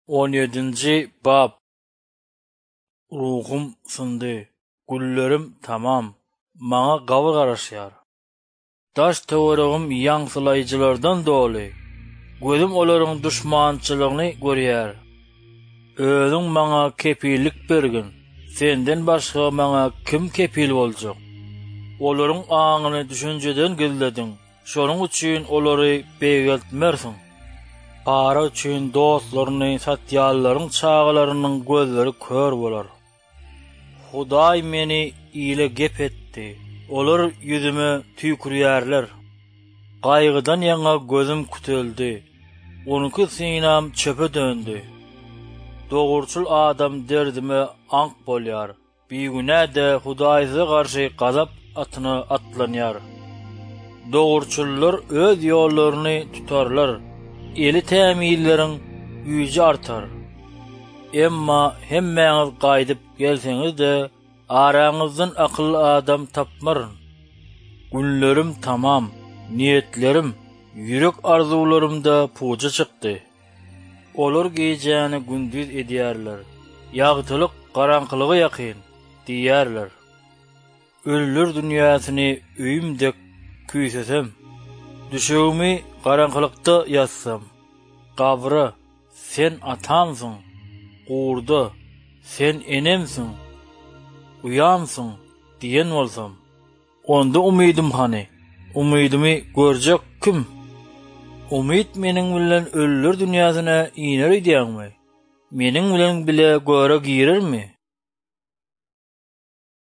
17. Bab. Ruhum sındı, güllerim tamam, maňa gawy garaşýar. Daş töweregim ýaňsylaýjylardan doly, gözüm olaryň düşmançylygyny görýär. Özüň maňa kepillik bergin, senden başga maňa kim kepil boljak? Olaryň aňyny düşünjeden gizledin, şonuň üçin olary begeltmersiň. Para üçin dostlaryny satýarlaryň çağlarynyň gözleri kör bolar. Hudaý meni ile gep etdi. Olar yüzüme tüýkürýärler. Gaýgydan ýaňa gözüm kütüldi. Onunki sinam çöpe döndü. Dogurçul adam derdime ank bolýar. Bigünäde Hudaýyza garşy gazap atyny atlanýar. Dogurçullar öz ýollaryny tutarlar. Eli tämilleriň yüji artar. Emma hemmäňiz gaýdyp gelseňiz de araňyzdan akylly adam tapmaryn. Günlerim tamam, niyetlerim, ýürek arzularymda puja çykdy. Olar gejäni gündüz edýärler. Ýagtylyk garaňkylygy ýakyn diýärler. Ölüler dünýäsyny öýümdek küýsesem, düşegimi garaňkylykda ýatsam, gabry sen atamsyň, gurda sen enemsiň, uýamsyň diýen bolsam, onda umydym hany, umydymy görjek kim? Umyt meniň bilen ölüler dünýäsyna iner edýärmi? Meniň bilen bile göre girermi?